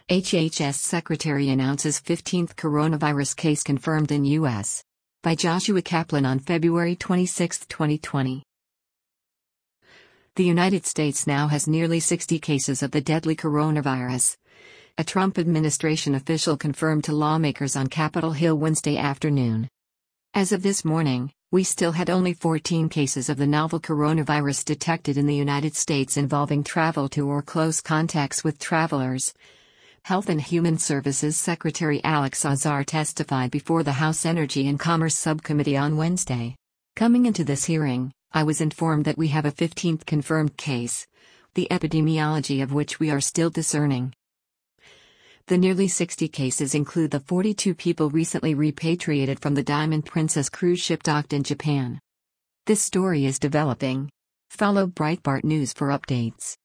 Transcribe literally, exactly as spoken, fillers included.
H H S Secretary announces fifteenth coronavirus case confirmed in U S By Joshua Kaplan on February twenty-sixth, twenty twenty. The United States now has nearly sixty cases of the deadly coronavirus. A Trump administration official confirmed to lawmakers on Capitol Hill Wednesday afternoon. As of this morning, we still had only fourteen cases of the novel coronavirus detected in the United States involving travel to or close contacts with travelers. Health and Human Services Secretary Alex Azar testified before the House Energy and Commerce Subcommittee on Wednesday. Coming into this hearing, I was informed that we have a fifteenth confirmed case, the epidemiology of which we are still discerning. The nearly sixty cases include the forty-two people recently repatriated from the Diamond Princess cruise ship docked in Japan. This story is developing. Follow Breitbart News for updates.